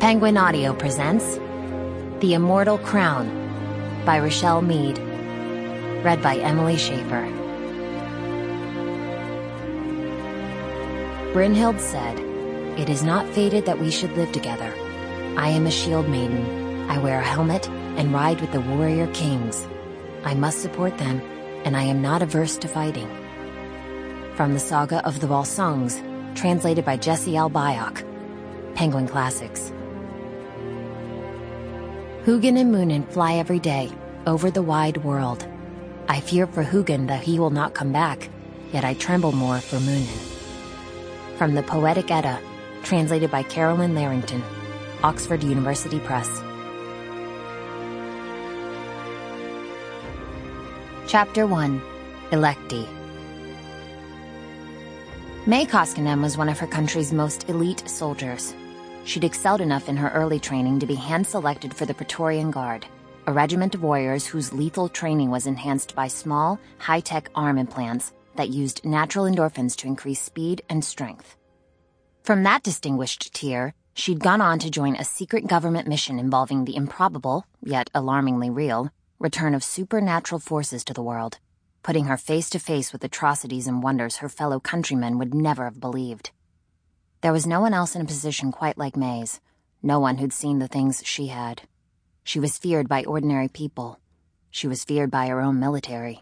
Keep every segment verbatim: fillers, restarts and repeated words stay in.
Penguin Audio presents The Immortal Crown by Rochelle Mead. Read by Emily Schaefer. Brynhild said, "It is not fated that we should live together. I am a shield maiden. I wear a helmet and ride with the warrior kings. I must support them, and I am not averse to fighting." From the Saga of the Volsungs, translated by Jesse L. Byock. Penguin Classics. Hugin and Munin fly every day, over the wide world. I fear for Hugin that he will not come back, yet I tremble more for Munin. From the Poetic Edda, translated by Carolyn Larrington, Oxford University Press. Chapter one. Electi. May Koskinen was one of her country's most elite soldiers. She'd excelled enough in her early training to be hand-selected for the Praetorian Guard, a regiment of warriors whose lethal training was enhanced by small, high-tech arm implants that used natural endorphins to increase speed and strength. From that distinguished tier, she'd gone on to join a secret government mission involving the improbable, yet alarmingly real, return of supernatural forces to the world, putting her face to face with atrocities and wonders her fellow countrymen would never have believed. There was no one else in a position quite like May's, no one who'd seen the things she had. She was feared by ordinary people. She was feared by her own military.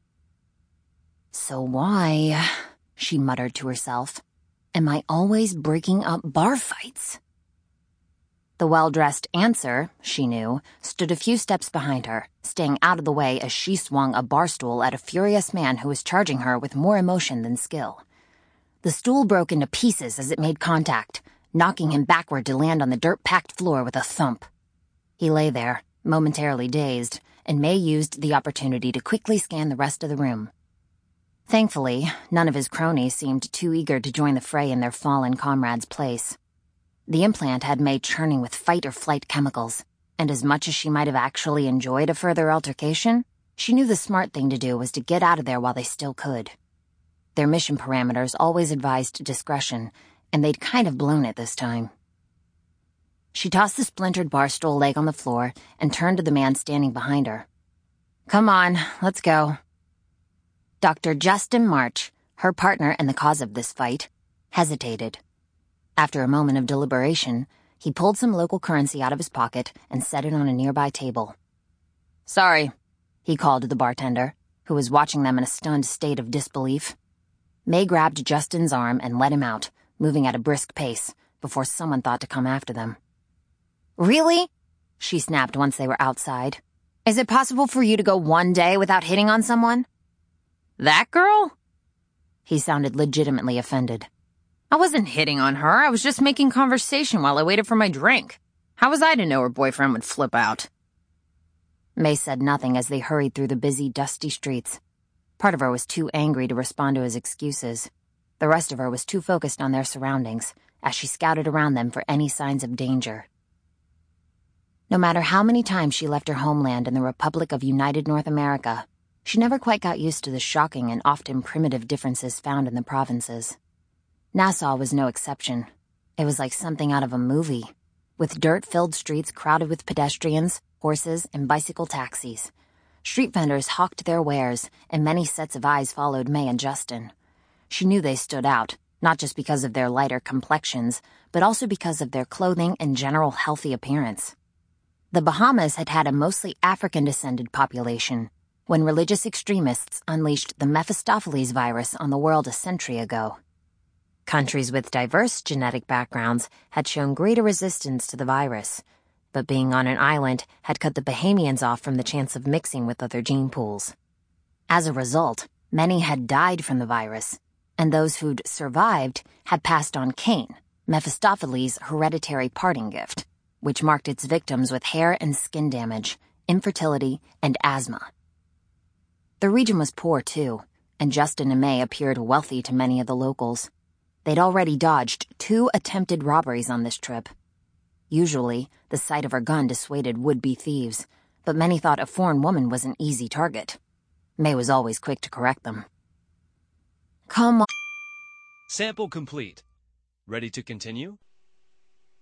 "So why," she muttered to herself, "am I always breaking up bar fights?" The well-dressed answer, she knew, stood a few steps behind her, staying out of the way as she swung a bar stool at a furious man who was charging her with more emotion than skill. The stool broke into pieces as it made contact, knocking him backward to land on the dirt-packed floor with a thump. He lay there, momentarily dazed, and May used the opportunity to quickly scan the rest of the room. Thankfully, none of his cronies seemed too eager to join the fray in their fallen comrade's place. The implant had May churning with fight-or-flight chemicals, and as much as she might have actually enjoyed a further altercation, she knew the smart thing to do was to get out of there while they still could. Their mission parameters always advised discretion, and they'd kind of blown it this time. She tossed the splintered bar stool leg on the floor and turned to the man standing behind her. "Come on, let's go." Doctor Justin March, her partner and the cause of this fight, hesitated. After a moment of deliberation, he pulled some local currency out of his pocket and set it on a nearby table. "Sorry," he called to the bartender, who was watching them in a stunned state of disbelief. May grabbed Justin's arm and let him out, moving at a brisk pace, before someone thought to come after them. "Really?" she snapped once they were outside. "Is it possible for you to go one day without hitting on someone?" "That girl?" He sounded legitimately offended. "I wasn't hitting on her. I was just making conversation while I waited for my drink. How was I to know her boyfriend would flip out?" May said nothing as they hurried through the busy, dusty streets. Part of her was too angry to respond to his excuses. The rest of her was too focused on their surroundings, as she scouted around them for any signs of danger. No matter how many times she left her homeland in the Republic of United North America, she never quite got used to the shocking and often primitive differences found in the provinces. Nassau was no exception. It was like something out of a movie, with dirt-filled streets crowded with pedestrians, horses, and bicycle taxis. Street vendors hawked their wares, and many sets of eyes followed May and Justin. She knew they stood out, not just because of their lighter complexions, but also because of their clothing and general healthy appearance. The Bahamas had had a mostly African-descended population when religious extremists unleashed the Mephistopheles virus on the world a century ago. Countries with diverse genetic backgrounds had shown greater resistance to the virus, but being on an island had cut the Bahamians off from the chance of mixing with other gene pools. As a result, many had died from the virus, and those who'd survived had passed on Cain, Mephistopheles' hereditary parting gift, which marked its victims with hair and skin damage, infertility, and asthma. The region was poor, too, and Justin and May appeared wealthy to many of the locals. They'd already dodged two attempted robberies on this trip. Usually, the sight of her gun dissuaded would-be thieves, but many thought a foreign woman was an easy target. May was always quick to correct them. "Come on." Sample complete. Ready to continue?